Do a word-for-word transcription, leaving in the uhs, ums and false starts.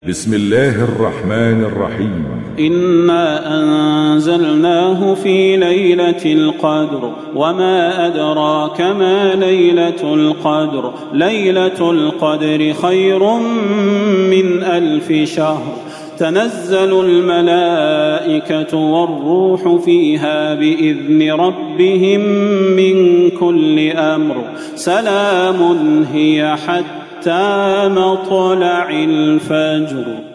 بسم الله الرحمن الرحيم. إنا أنزلناه في ليلة القدر وما أدراك ما ليلة القدر ليلة القدر خير من ألف شهر تنزل الملائكة والروح فيها بإذن ربهم من كل أمر سلام هي حتى مطلع الفجر.